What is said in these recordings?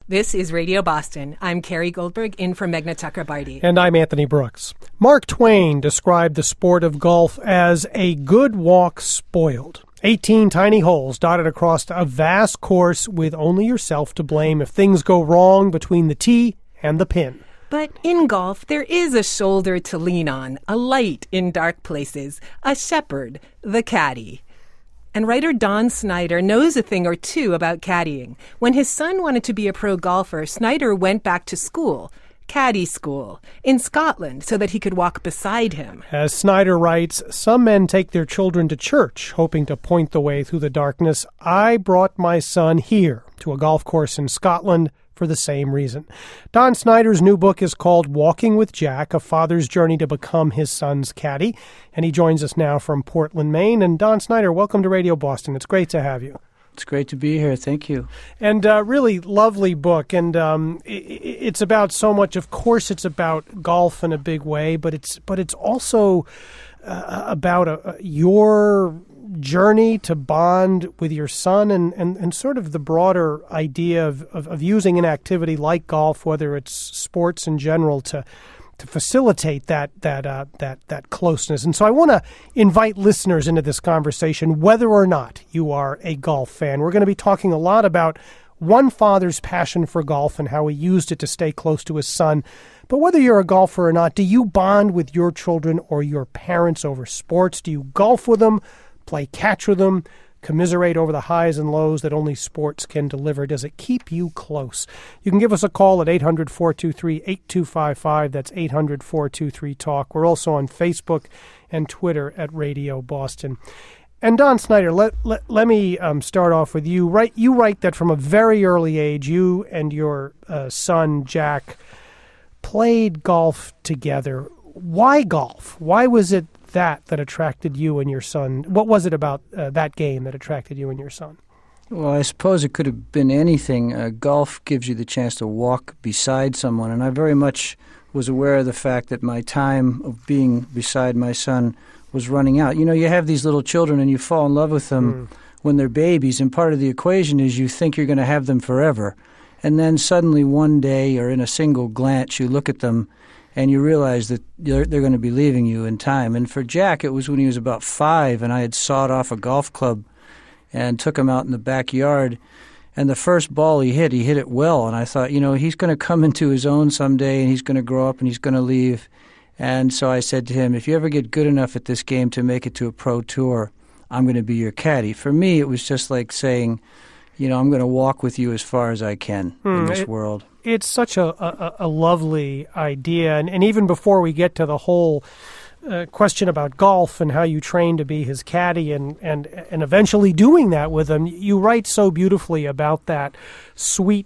This is Radio Boston. I'm Carrie Goldberg, in for Meghna Chakrabarty. And I'm Anthony Brooks. Mark Twain described the sport of golf as a good walk spoiled. 18 tiny holes dotted across a vast course with only yourself to blame if things go wrong between the tee and the pin. But in golf, there is a shoulder to lean on, a light in dark places, a shepherd, the caddy. And writer Don Snyder knows a thing or two about caddying. When his son wanted to be a pro golfer, Snyder went back to school, caddy school, in Scotland, so that he could walk beside him. As Snyder writes, some men take their children to church, hoping to point the way through the darkness. I brought my son here to a golf course in Scotland for the same reason. Don Snyder's new book is called Walking with Jack, a father's journey to become his son's caddy. And he joins us now from Portland, Maine. And Don Snyder, welcome to Radio Boston. It's great to have you. It's great to be here. Thank you. And really lovely book. And it's about so much. Of course, it's about golf in a big way, but it's also about your journey to bond with your son and sort of the broader idea of using an activity like golf, whether it's sports in general, to facilitate that closeness. And so I want to invite listeners into this conversation, whether or not you are a golf fan. We're going to be talking a lot about one father's passion for golf and how he used it to stay close to his son. But whether you're a golfer or not, do you bond with your children or your parents over sports? Do you golf with them, play catch with them, commiserate over the highs and lows that only sports can deliver? Does it keep you close? You can give us a call at 800-423-8255. That's 800-423-TALK. We're also on Facebook and Twitter at Radio Boston. And Don Snyder, let me start off with you. You write that from a very early age, you and your son, Jack, played golf together. Why golf? Why was it that attracted you and your son? What was it about that game that attracted you and your son? Well, I suppose it could have been anything. Golf gives you the chance to walk beside someone, and I very much was aware of the fact that my time of being beside my son was running out. You know, you have these little children and you fall in love with them when they're babies, and part of the equation is you think you're going to have them forever. And then suddenly one day or in a single glance you look at them and you realize that they're going to be leaving you in time. And for Jack, it was when he was about 5, and I had sawed off a golf club and took him out in the backyard. And the first ball he hit it well. And I thought, he's going to come into his own someday, and he's going to grow up, and he's going to leave. And so I said to him, if you ever get good enough at this game to make it to a pro tour, I'm going to be your caddy. For me, it was just like saying, I'm going to walk with you as far as I can in this world. It's such a lovely idea. And even before we get to the whole question about golf and how you train to be his caddy and eventually doing that with him, you write so beautifully about that sweet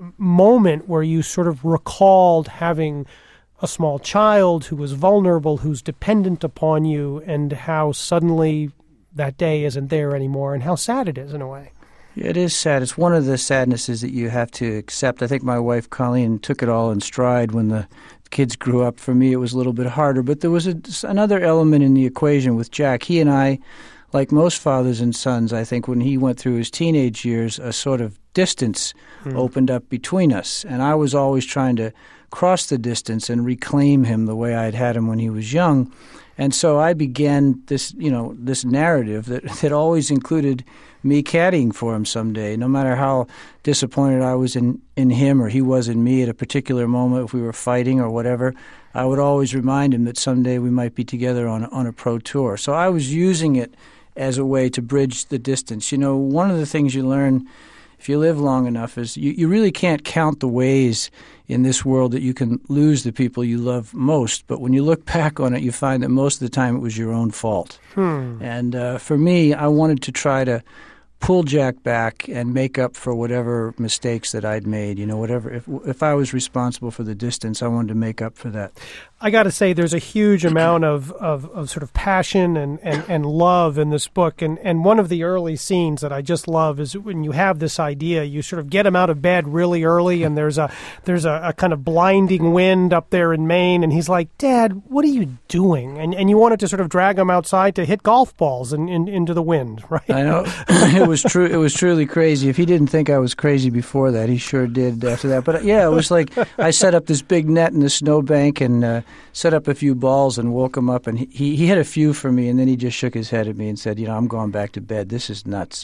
moment where you sort of recalled having a small child who was vulnerable, who's dependent upon you, and how suddenly that day isn't there anymore, and how sad it is in a way. It is sad. It's one of the sadnesses that you have to accept. I think my wife, Colleen, took it all in stride when the kids grew up. For me, it was a little bit harder. But there was another element in the equation with Jack. He and I, like most fathers and sons, I think when he went through his teenage years, a sort of distance opened up between us. And I was always trying to cross the distance and reclaim him the way I'd had him when he was young. And so I began this narrative that always included me caddying for him someday, no matter how disappointed I was in him or he was in me at a particular moment, if we were fighting or whatever. I would always remind him that someday we might be together on a pro tour. So I was using it as a way to bridge the distance. One of the things you learn if you live long enough is you really can't count the ways in this world that you can lose the people you love most. But when you look back on it, you find that most of the time it was your own fault. And for me, I wanted to try to pull Jack back and make up for whatever mistakes that I'd made. Whatever. If I was responsible for the distance, I wanted to make up for that. I got to say, there's a huge amount of sort of passion and love in this book. And one of the early scenes that I just love is when you have this idea, you sort of get him out of bed really early, and there's a kind of blinding wind up there in Maine, and he's like, "Dad, what are you doing?" And you wanted to sort of drag him outside to hit golf balls into the wind, right? I know. It was true. It was truly crazy. If he didn't think I was crazy before that, he sure did after that. But yeah, it was like I set up this big net in the snowbank and set up a few balls and woke him up. And he hit a few for me, and then he just shook his head at me and said, I'm going back to bed. This is nuts.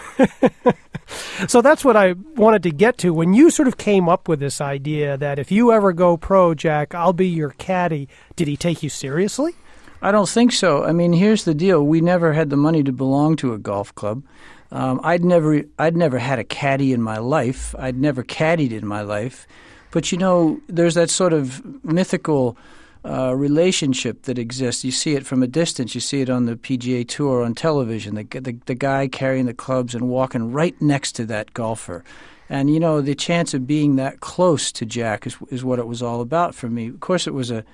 So that's what I wanted to get to. When you sort of came up with this idea that if you ever go pro, Jack, I'll be your caddy, did he take you seriously? I don't think so. I mean, here's the deal. We never had the money to belong to a golf club. I'd never had a caddy in my life. I'd never caddied in my life. But, there's that sort of mythical relationship that exists. You see it from a distance. You see it on the PGA Tour on television. The guy carrying the clubs and walking right next to that golfer. And, the chance of being that close to Jack is what it was all about for me. Of course,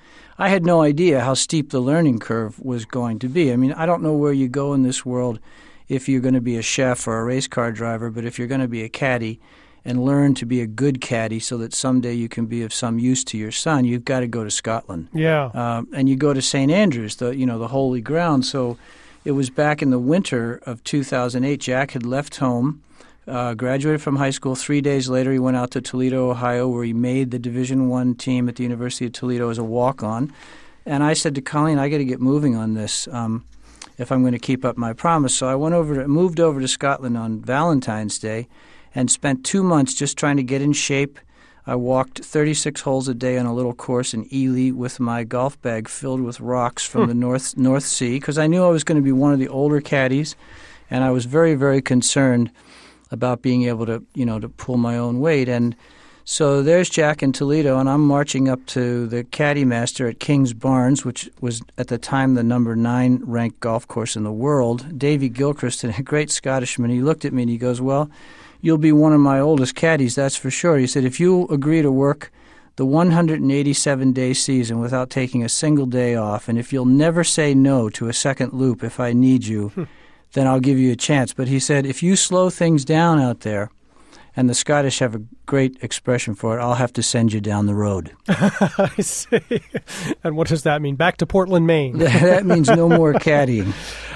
I had no idea how steep the learning curve was going to be. I mean, I don't know where you go in this world if you're going to be a chef or a race car driver, but if you're going to be a caddy and learn to be a good caddy so that someday you can be of some use to your son, you've got to go to Scotland. Yeah. And you go to St. Andrews, the holy ground. So it was back in the winter of 2008. Jack had left home. Graduated from high school. 3 days later, he went out to Toledo, Ohio, where he made the Division I team at the University of Toledo as a walk-on. And I said to Colleen, I got to get moving on this if I'm going to keep up my promise. So I moved over to Scotland on Valentine's Day and spent 2 months just trying to get in shape. I walked 36 holes a day on a little course in Ely with my golf bag filled with rocks from the North Sea because I knew I was going to be one of the older caddies, and I was very, very concerned about being able to, to pull my own weight. And so there's Jack in Toledo, and I'm marching up to the caddy master at Kings Barnes, which was at the time the number 9 ranked golf course in the world, Davy Gilchrist, a great Scottishman. He looked at me and he goes, well, you'll be one of my oldest caddies, that's for sure. He said, if you agree to work the 187-day season without taking a single day off, and if you'll never say no to a second loop if I need you, then I'll give you a chance. But he said, if you slow things down out there, and the Scottish have a great expression for it, I'll have to send you down the road. I see. And what does that mean? Back to Portland, Maine. That means no more caddying.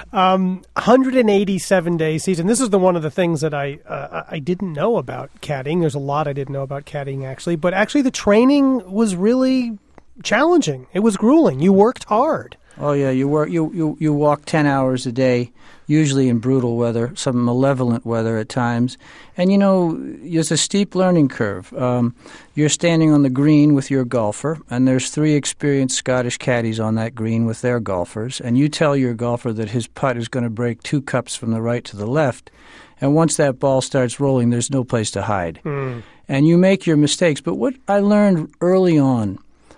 187-day season. This is one of the things that I didn't know about caddying. There's a lot I didn't know about caddying, actually. But actually, the training was really challenging. It was grueling. You worked hard. Oh yeah, you walk 10 hours a day, usually in brutal weather, some malevolent weather at times. And there's a steep learning curve. You're standing on the green with your golfer, and there's 3 experienced Scottish caddies on that green with their golfers, and you tell your golfer that his putt is going to break 2 cups from the right to the left, and once that ball starts rolling, there's no place to hide. And you make your mistakes. But what I learned early on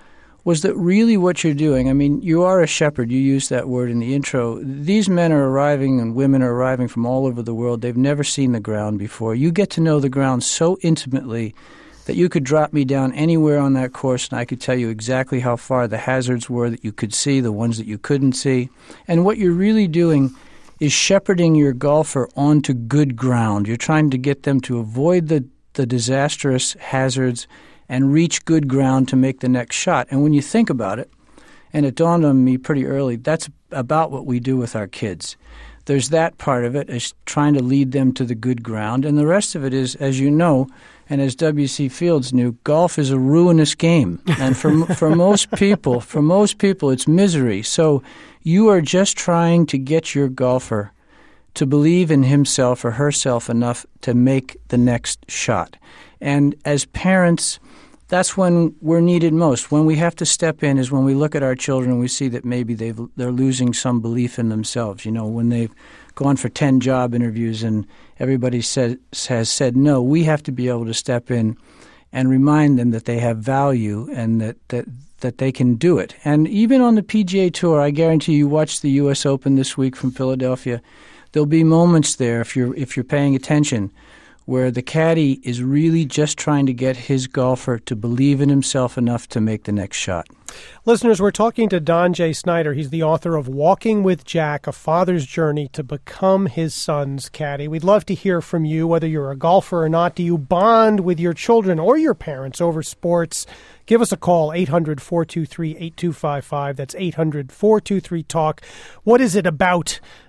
was that really what you're doing, I mean, you are a shepherd. You used that word in the intro. These men are arriving and women are arriving from all over the world. They've never seen the ground before. You get to know the ground so intimately that you could drop me down anywhere on that course and I could tell you exactly how far the hazards were that you could see, the ones that you couldn't see. And what you're really doing is shepherding your golfer onto good ground. You're trying to get them to avoid the disastrous hazards and reach good ground to make the next shot. And when you think about it, and it dawned on me pretty early, that's about what we do with our kids. There's that part of it, is trying to lead them to the good ground. And the rest of it is, as you know, and as W.C. Fields knew, golf is a ruinous game. And for most people, it's misery. So you are just trying to get your golfer to believe in himself or herself enough to make the next shot. And as parents, that's when we're needed most. When we have to step in is when we look at our children and we see that maybe they're losing some belief in themselves. When they've gone for 10 job interviews and everybody has said no, we have to be able to step in and remind them that they have value and that they can do it. And even on the PGA Tour, I guarantee you watch the U.S. Open this week from Philadelphia, there'll be moments there, if you're paying attention, where the caddy is really just trying to get his golfer to believe in himself enough to make the next shot. Listeners, we're talking to Don J. Snyder. He's the author of Walking with Jack, A Father's Journey to Become His Son's Caddy. We'd love to hear from you, whether you're a golfer or not. Do you bond with your children or your parents over sports? Give us a call, 800-423-8255. That's 800-423-TALK. What is it about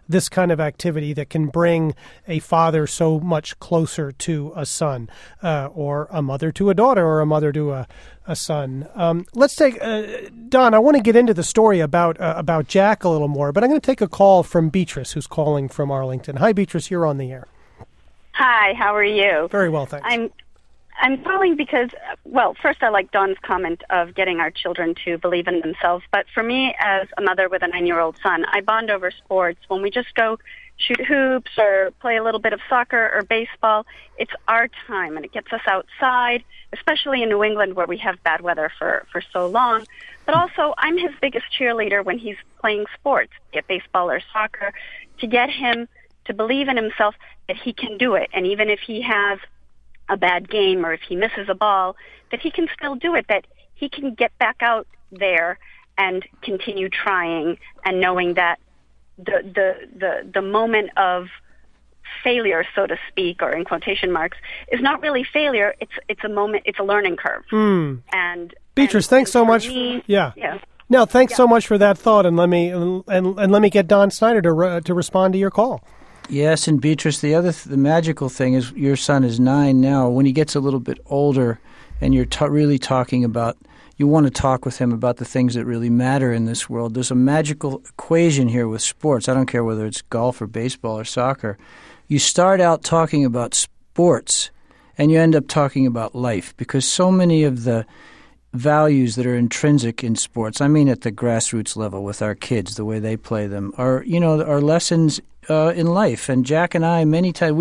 this kind of activity that can bring a father so much closer to a son, or a mother to a daughter, or a mother to a son. Let's take Don. I want to get into the story about Jack a little more, but I'm going to take a call from Beatrice, who's calling from Arlington. Hi, Beatrice. You're on the air. Hi. How are you? Very well, thanks. I'm calling because, well, first I like Don's comment of getting our children to believe in themselves. But for me, as a mother with a 9-year-old son, I bond over sports. When we just go shoot hoops or play a little bit of soccer or baseball, it's our time, and it gets us outside, especially in New England where we have bad weather for so long. But also, I'm his biggest cheerleader when he's playing sports, be it baseball or soccer, to get him to believe in himself that he can do it. And even if he has a bad game or if he misses a ball, that he can still do it, that he can get back out there and continue trying, and knowing that the moment of failure, so to speak, or in quotation marks, is not really failure. It's a moment. It's a learning curve. And Beatrice, thanks so much. Yeah. No, thanks so much for that thought, and let me get Don Snyder to respond to your call. Yes, and Beatrice, the magical thing is your son is 9 now. When he gets a little bit older and you're really talking about, you want to talk with him about the things that really matter in this world, there's a magical equation here with sports. I don't care whether it's golf or baseball or soccer. You start out talking about sports and you end up talking about life, because so many of the values that are intrinsic in sports, I mean at the grassroots level with our kids, the way they play them, are lessons in life. And Jack and I, many times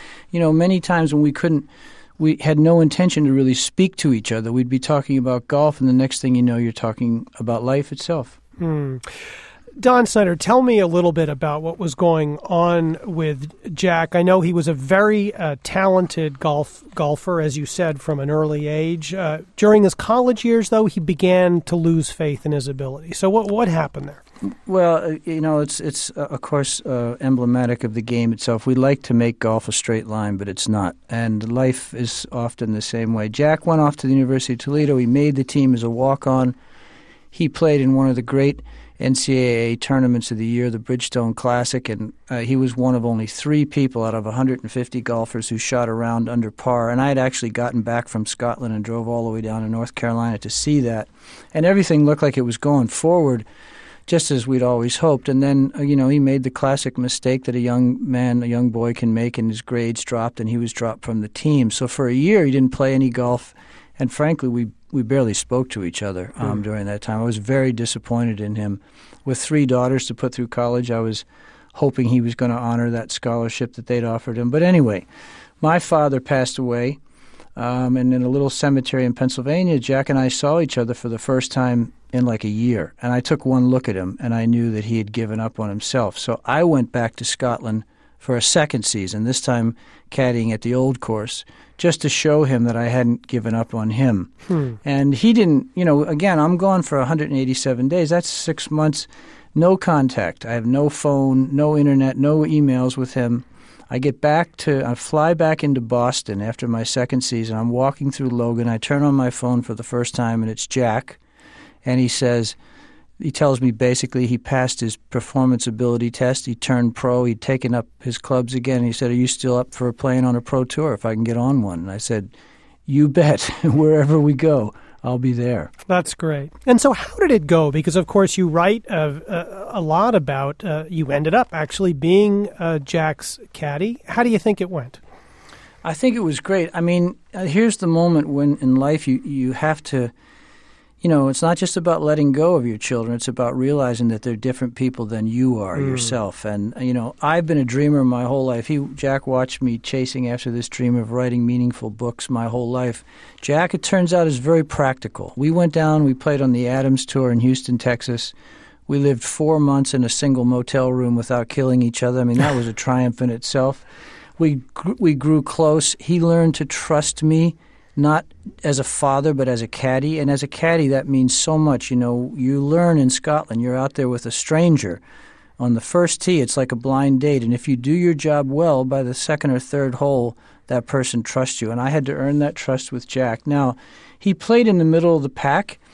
when we had no intention to really speak to each other. We'd be talking about golf, and the next thing you know, you're talking about life itself. Don Snyder, tell me a little bit about what was going on with Jack. I know he was a very talented golfer, as you said, from an early age. During his college years, though, he began to lose faith in his ability. So what happened there? Well, it's of course emblematic of the game itself. We like to make golf a straight line, but it's not. And life is often the same way. Jack went off to the University of Toledo. He made the team as a walk-on. He played in one of the great NCAA tournaments of the year, the Bridgestone Classic, and he was one of only 3 people out of 150 golfers who shot around under par. And I had actually gotten back from Scotland and drove all the way down to North Carolina to see that. And everything looked like it was going forward, just as we'd always hoped. And then, he made the classic mistake that a young boy can make, and his grades dropped, and he was dropped from the team. So for a year, he didn't play any golf, and frankly, we barely spoke to each other during that time. I was very disappointed in him. With 3 daughters to put through college, I was hoping he was going to honor that scholarship that they'd offered him. But anyway, my father passed away, and in a little cemetery in Pennsylvania, Jack and I saw each other for the first time in like a year. And I took one look at him, and I knew that he had given up on himself. So I went back to Scotland for a second season, this time caddying at the old course, just to show him that I hadn't given up on him. And he didn't, again, I'm gone for 187 days. That's 6 months, no contact. I have no phone, no internet, no emails with him. I fly back into Boston after my second season. I'm walking through Logan. I turn on my phone for the first time, and it's Jack. And he tells me basically he passed his performance ability test. He turned pro. He'd taken up his clubs again. He said, "Are you still up for playing on a pro tour if I can get on one?" And I said, "You bet. Wherever we go, I'll be there." That's great. And so how did it go? Because, of course, you write a lot about you ended up actually being Jack's caddy. How do you think it went? I think it was great. I mean, here's the moment when in life you have to, it's not just about letting go of your children. It's about realizing that they're different people than you are yourself. And, I've been a dreamer my whole life. Jack watched me chasing after this dream of writing meaningful books my whole life. Jack, it turns out, is very practical. We went down, we played on the Adams Tour in Houston, Texas. We lived 4 months in a single motel room without killing each other. I mean, that was a triumph in itself. We grew close. He learned to trust me, not as a father, but as a caddy. And as a caddy, that means so much. You learn in Scotland. You're out there with a stranger. On the first tee, it's like a blind date. And if you do your job well, by the second or third hole, that person trusts you. And I had to earn that trust with Jack. Now, he played in the middle of the pack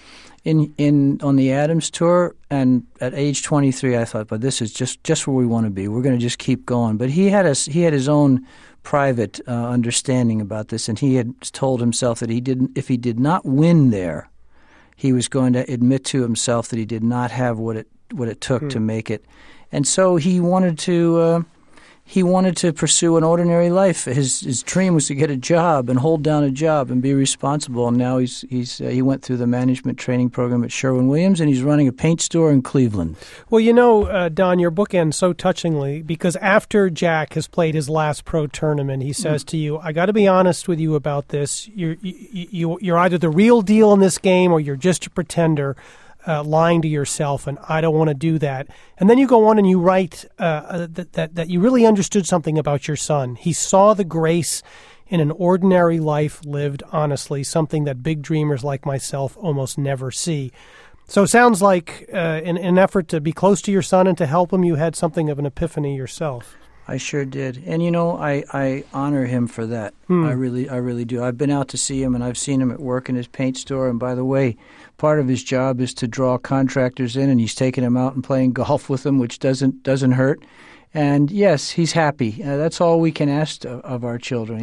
on the Adams tour, and at age 23, I thought, but this is just where we want to be. We're going to just keep going. But he had his own private understanding about this, and he had told himself that if he did not win there, he was going to admit to himself that he did not have what it took to make it, and so he wanted to. He wanted to pursue an ordinary life. His dream was to get a job and hold down a job and be responsible. And now he went through the management training program at Sherwin-Williams, and he's running a paint store in Cleveland. Well, Don, your book ends so touchingly because after Jack has played his last pro tournament, he says to you, "I got to be honest with you about this. You're either the real deal in this game or you're just a pretender." Lying to yourself, and I don't want to do that. And then you go on and you write that you really understood something about your son. He saw the grace in an ordinary life lived honestly, something that big dreamers like myself almost never see. So it sounds like in an effort to be close to your son and to help him, you had something of an epiphany yourself. I sure did. And, I honor him for that. I really do. I've been out to see him, and I've seen him at work in his paint store. And by the way, part of his job is to draw contractors in, and he's taking them out and playing golf with them, which doesn't hurt. And, yes, he's happy. That's all we can ask of our children.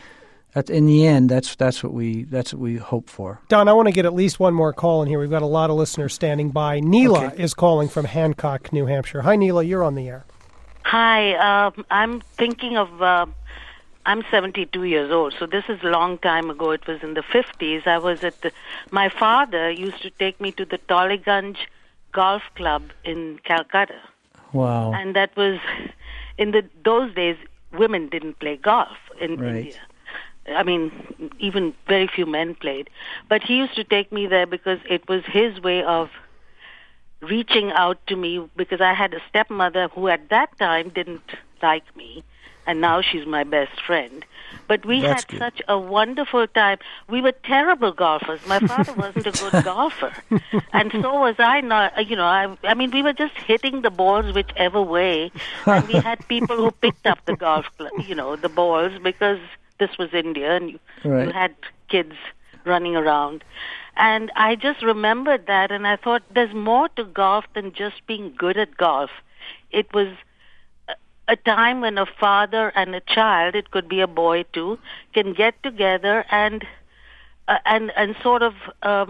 In the end, that's what we hope for. Don, I want to get at least one more call in here. We've got a lot of listeners standing by. Neela is calling from Hancock, New Hampshire. Hi, Neela. You're on the air. Hi, I'm thinking of, I'm 72 years old, so this is a long time ago. It was in the 50s. I was my father used to take me to the Tollygunge Golf Club in Calcutta. Wow. And that was, those days, women didn't play golf in India. I mean, even very few men played. But he used to take me there because it was his way of reaching out to me, because I had a stepmother who at that time didn't like me, and now she's my best friend. But we had such a wonderful time. We were terrible golfers. My father wasn't a good golfer, and so was I not. I mean, we were just hitting the balls whichever way, and we had people who picked up the the balls, because this was India, and you had kids running around. And I just remembered that, and I thought there's more to golf than just being good at golf. It was a time when a father and a child, it could be a boy too, can get together and sort of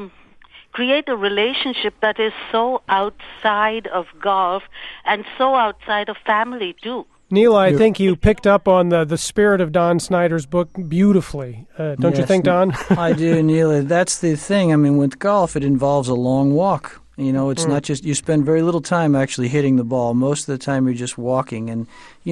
create a relationship that is so outside of golf and so outside of family too. Neela, I think you picked up on the spirit of Don Snyder's book beautifully. Don't you think, Don? I do, Neela. That's the thing. I mean, with golf, it involves a long walk. It's not just, you spend very little time actually hitting the ball. Most of the time you're just walking. And,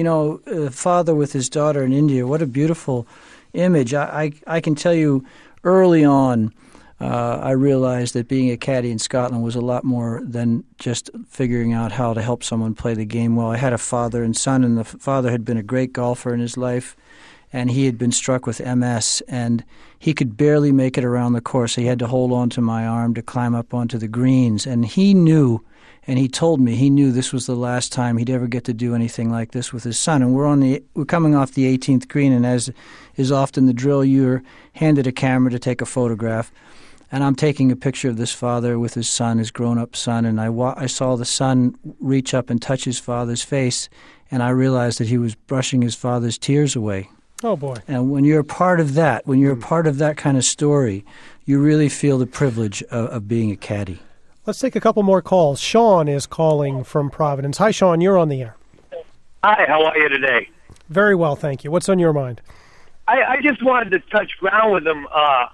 father with his daughter in India, what a beautiful image. I can tell you early on, I realized that being a caddy in Scotland was a lot more than just figuring out how to help someone play the game well. I had a father and son, and the father had been a great golfer in his life, and he had been struck with MS, and he could barely make it around the course. He had to hold on to my arm to climb up onto the greens, and he knew, and he told me he knew this was the last time he'd ever get to do anything like this with his son. And we're coming off the 18th green, and as is often the drill, you're handed a camera to take a photograph. And I'm taking a picture of this father with his son, his grown-up son, and I saw the son reach up and touch his father's face, and I realized that he was brushing his father's tears away. Oh, boy. And when you're a part of that, when you're a part of that kind of story, you really feel the privilege of being a caddy. Let's take a couple more calls. Sean is calling from Providence. Hi, Sean. You're on the air. Hi. How are you today? Very well, thank you. What's on your mind? I just wanted to touch ground with him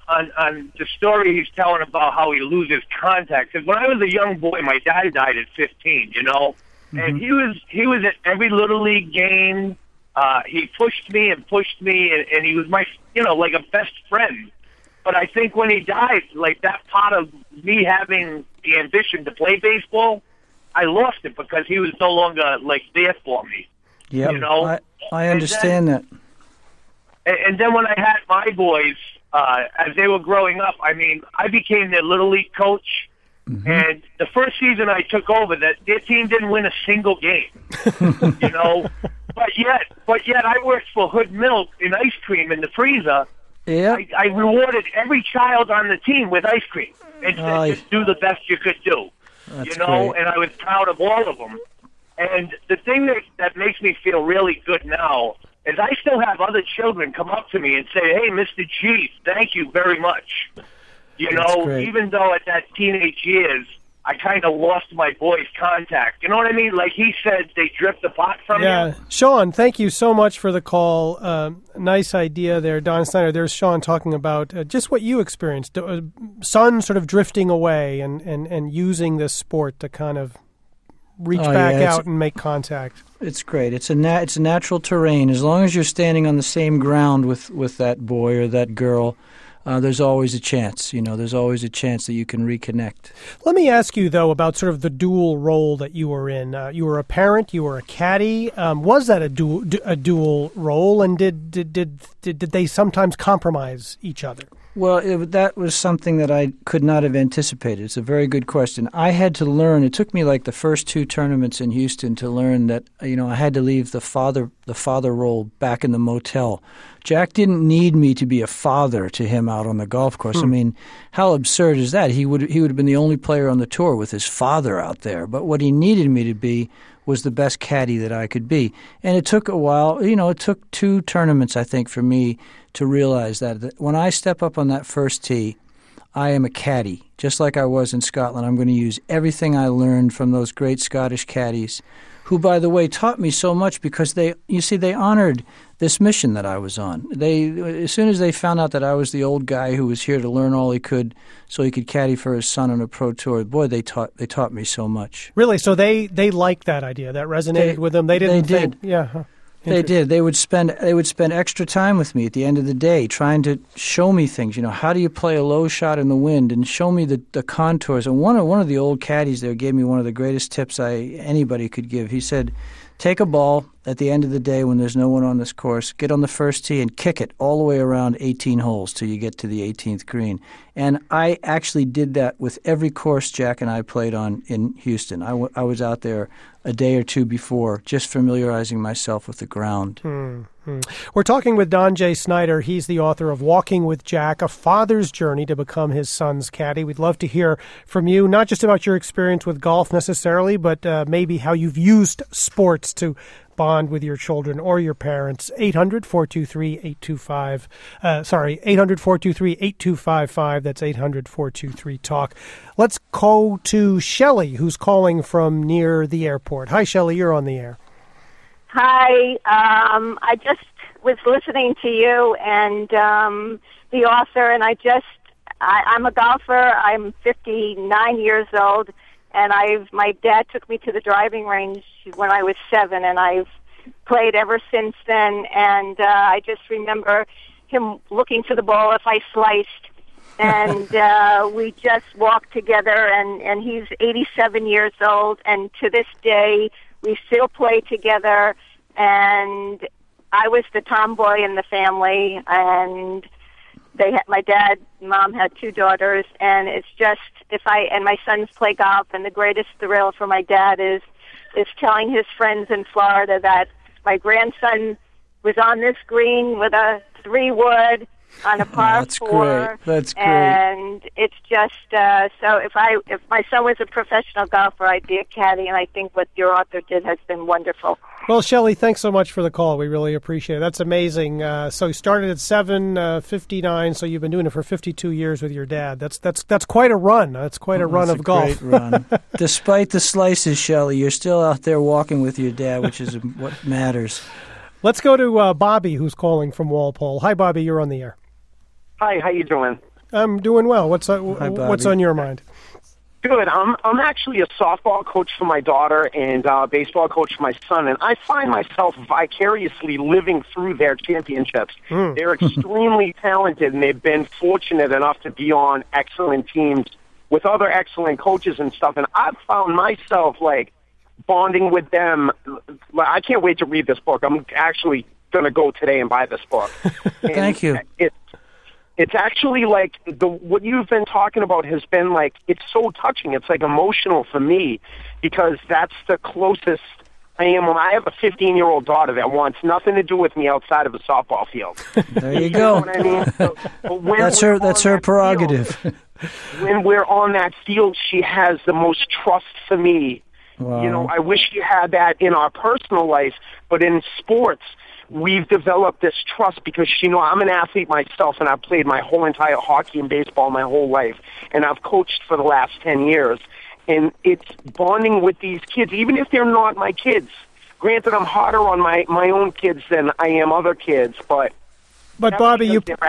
on the story he's telling about how he loses contact. Because when I was a young boy, my dad died at 15, and he was at every Little League game. He pushed me, and he was my, like a best friend. But I think when he died, like that part of me having the ambition to play baseball, I lost it because he was no longer like there for me. Yeah, I understand that. And then when I had my boys, as they were growing up, I mean, I became their Little League coach. Mm-hmm. And the first season I took over, that their team didn't win a single game. But yet I worked for Hood Milk in ice cream in the freezer. Yeah. I rewarded every child on the team with ice cream. and said, just do the best you could do. That's great. And I was proud of all of them. And the thing that makes me feel really good now is I still have other children come up to me and say, hey, Mr. G, thank you very much. Even though at that teenage years, I kind of lost my boy's contact. You know what I mean? Like he said, they drift apart from you. Sean, thank you so much for the call. Nice idea there, Don Snyder. There's Sean talking about just what you experienced. Son sort of drifting away and using this sport to kind of reach back out and make contact. It's great. It's a natural terrain. As long as you're standing on the same ground with that boy or that girl, there's always a chance. There's always a chance that you can reconnect. Let me ask you, though, about sort of the dual role that you were in. You were a parent, you were a caddy. Was that a dual role, and did they sometimes compromise each other? Well, that was something that I could not have anticipated. It's a very good question. I had to learn. It took me like the first 2 tournaments in Houston to learn that I had to leave the father role back in the motel. Jack didn't need me to be a father to him out on the golf course. I mean, how absurd is that? He would have been the only player on the tour with his father out there. But what he needed me to be was the best caddy that I could be. And it took a while. It took 2 tournaments, I think, for me to realize that when I step up on that first tee, I am a caddy. Just like I was in Scotland, I'm going to use everything I learned from those great Scottish caddies, who, by the way, taught me so much because they honored this mission that I was on. As soon as they found out that I was the old guy who was here to learn all he could so he could caddy for his son on a pro tour, boy, they taught me so much. Really? So they liked that idea. That resonated with them. They did. Yeah. They did. They would spend extra time with me at the end of the day trying to show me things. How do you play a low shot in the wind, and show me the contours. And one of the old caddies there gave me one of the greatest tips anybody could give. He said, take a ball at the end of the day when there's no one on this course, get on the first tee and kick it all the way around 18 holes till you get to the 18th green. And I actually did that with every course Jack and I played on in Houston. I was out there a day or 2 before, just familiarizing myself with the ground. We're talking with Don J. Snyder. He's the author of Walking with Jack, A Father's Journey to Become His Son's Caddy. We'd love to hear from you, not just about your experience with golf necessarily, but maybe how you've used sports to bond with your children or your parents. 800-423-8255. 800-423-8255. That's 800-423-TALK. Let's go to Shelley, who's calling from near the airport. Hi, Shelley. You're on the air. Hi. I just was listening to you and the author, and I'm a golfer. I'm 59 years old. And my dad took me to the driving range when I was 7, and I've played ever since then. And I just remember him looking for the ball if I sliced. And we just walked together, and he's 87 years old. And to this day, we still play together. And I was the tomboy in the family, and my dad and mom had 2 daughters, and it's just and my sons play golf, and the greatest thrill for my dad is telling his friends in Florida that my grandson was on this green with a 3-wood on a par 4. That's great. And it's just so if my son was a professional golfer, I'd be a caddy, and I think what your author did has been wonderful. Well, Shelley, thanks so much for the call. We really appreciate it. That's amazing. So you started at 7, 59, so you've been doing it for 52 years with your dad. That's quite a run. That's quite a run of golf. Great run. Despite the slices, Shelley, you're still out there walking with your dad, which is what matters. Let's go to Bobby, who's calling from Walpole. Hi, Bobby. You're on the air. Hi. How you doing? I'm doing well. What's on your mind? Good. I'm actually a softball coach for my daughter and baseball coach for my son, and I find myself vicariously living through their championships. They're extremely talented, and they've been fortunate enough to be on excellent teams with other excellent coaches and stuff, and I've found myself, bonding with them. I can't wait to read this book. I'm actually going to go today and buy this book. Thank you. It's actually what you've been talking about has been it's so touching. It's emotional for me because that's the closest I am when I have a 15-year-old daughter that wants nothing to do with me outside of a softball field. There you go. Know what I mean? That's her prerogative. Field, when we're on that field, she has the most trust for me. Wow. You know, I wish she had that in our personal life, but in sports, we've developed this trust because, you know, I'm an athlete myself, and I've played my whole entire hockey and baseball my whole life, and I've coached for the last 10 years. And it's bonding with these kids, even if they're not my kids. Granted, I'm harder on my own kids than I am other kids, but Bobby,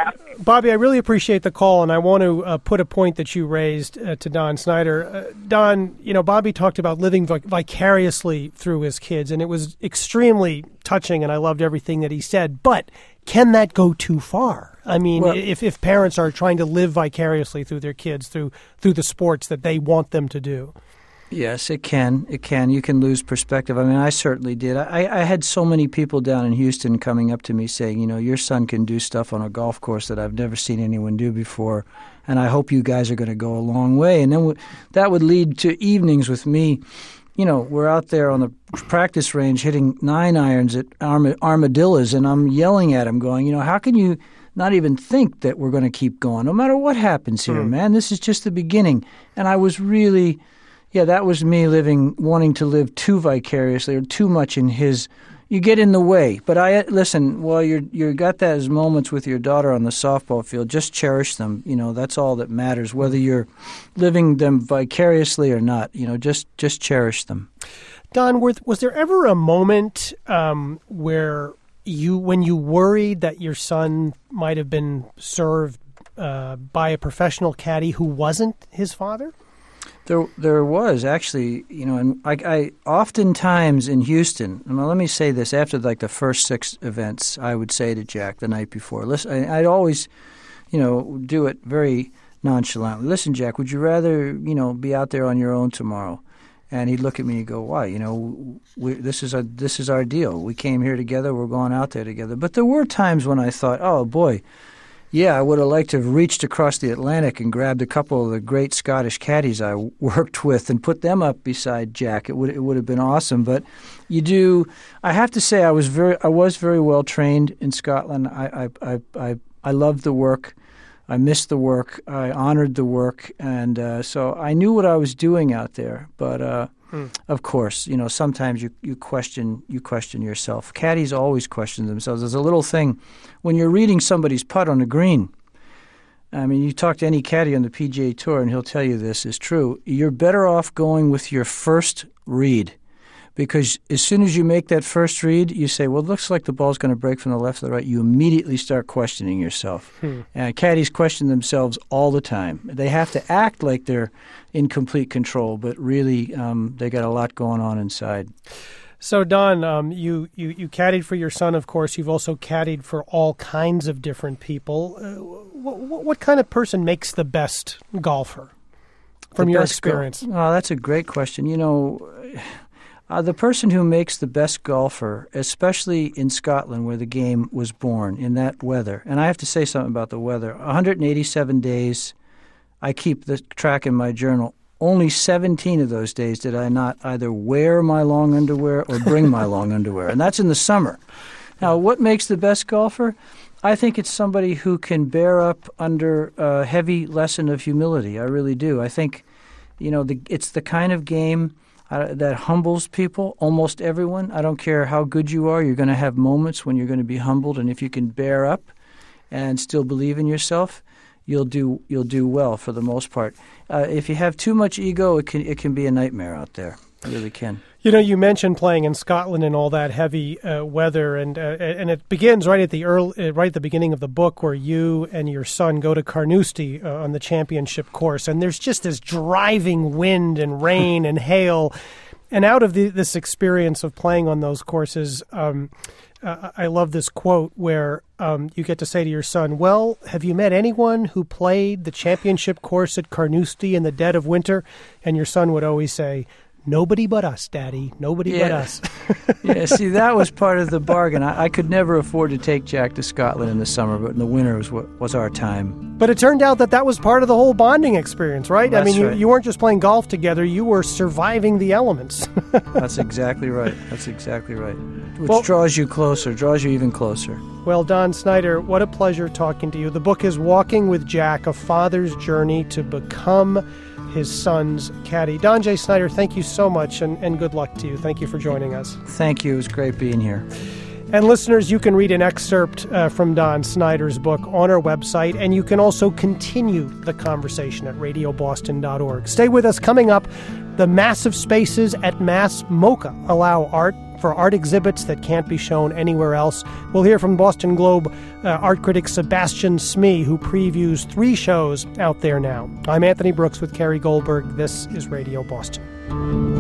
I really appreciate the call, and I want to put a point that you raised to Don Snyder. Don, you know, Bobby talked about living vicariously through his kids, and it was extremely touching, and I loved everything that he said. But can that go too far? I mean, if parents are trying to live vicariously through their kids, through the sports that they want them to do. Yes, it can. It can. You can lose perspective. I mean, I certainly did. I had so many people down in Houston coming up to me saying, you know, your son can do stuff on a golf course that I've never seen anyone do before, and I hope you guys are going to go a long way. And then that would lead to evenings with me. You know, we're out there on the practice range hitting 9-irons at armadillos, and I'm yelling at him going, you know, how can you not even think that we're going to keep going no matter what happens here, man? This is just the beginning. And I was really... Yeah, that was me wanting to live too vicariously or too much in his. You get in the way. But listen. While you got those moments with your daughter on the softball field, just cherish them. You know, that's all that matters. Whether you're living them vicariously or not, you know, just cherish them. Don, was there ever a moment where when you worried that your son might have been served by a professional caddy who wasn't his father? There was actually, you know, and I oftentimes in Houston, and let me say this, after like the first 6 events, I would say to Jack the night before, listen, I'd always, you know, do it very nonchalantly. Listen, Jack, would you rather, you know, be out there on your own tomorrow? And he'd look at me and go, why? You know, this is our deal. We came here together. We're going out there together. But there were times when I thought, oh, boy, yeah, I would have liked to have reached across the Atlantic and grabbed a couple of the great Scottish caddies I worked with and put them up beside Jack. It would have been awesome. But you do. I have to say, I was very well trained in Scotland. I loved the work. I missed the work. I honored the work, and so I knew what I was doing out there. But of course, you know, sometimes you question yourself. Caddies always question themselves. There's a little thing when you're reading somebody's putt on the green. I mean, you talk to any caddy on the PGA Tour, and he'll tell you this is true. You're better off going with your first read, because as soon as you make that first read, you say, well, it looks like the ball's going to break from the left to the right. You immediately start questioning yourself. And caddies question themselves all the time. They have to act like they're in complete control, but really they got a lot going on inside. So, Don, you caddied for your son, of course. You've also caddied for all kinds of different people. What kind of person makes the best golfer from your experience? Oh, that's a great question. You know, the person who makes the best golfer, especially in Scotland where the game was born, in that weather, and I have to say something about the weather, 187 days, I keep the track in my journal. Only 17 of those days did I not either wear my long underwear or bring my long underwear, and that's in the summer. Now, what makes the best golfer? I think it's somebody who can bear up under a heavy lesson of humility. I really do. I think, you know, it's the kind of game that humbles people, almost everyone. I don't care how good you are. You're going to have moments when you're going to be humbled, and if you can bear up and still believe in yourself, you'll do well for the most part. If you have too much ego, it can be a nightmare out there. It really can. You know, you mentioned playing in Scotland and all that heavy weather, and it begins right at the beginning of the book, where you and your son go to Carnoustie on the championship course, and there's just this driving wind and rain and hail, and out of this experience of playing on those courses, I love this quote where you get to say to your son, well, have you met anyone who played the championship course at Carnoustie in the dead of winter? And your son would always say, Nobody but us, Daddy. Nobody but us. Yeah, see, that was part of the bargain. I could never afford to take Jack to Scotland in the summer, but in the winter was our time. But it turned out that was part of the whole bonding experience, right? That's right. You weren't just playing golf together. You were surviving the elements. That's exactly right. Which draws you closer, draws you even closer. Well, Don Snyder, what a pleasure talking to you. The book is Walking with Jack, A Father's Journey to Become His Son's Caddy. Don J. Snyder, thank you so much, and good luck to you. Thank you for joining us. Thank you. It was great being here. And listeners, you can read an excerpt from Don Snyder's book on our website, and you can also continue the conversation at radioboston.org. Stay with us. Coming up, the massive spaces at Mass MoCA allow art exhibits that can't be shown anywhere else. We'll hear from Boston Globe art critic Sebastian Smee, who previews 3 shows out there now. I'm Anthony Brooks with Kerry Goldberg. This is Radio Boston.